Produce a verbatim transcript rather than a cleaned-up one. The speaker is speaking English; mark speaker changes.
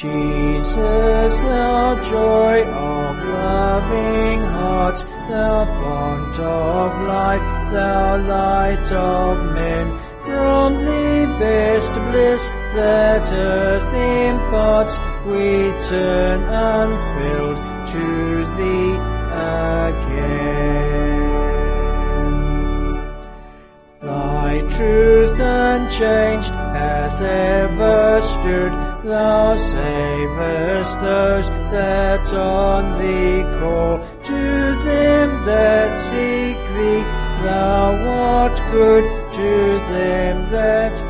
Speaker 1: Jesus, thou joy of loving hearts, thou fount of life, thou light of men, from the best bliss that earth imparts, we turn unfilled to thee again. Thy truth unchanged hath ever stood, thou savest those that on thee call. To them that seek thee, thou art good, to them that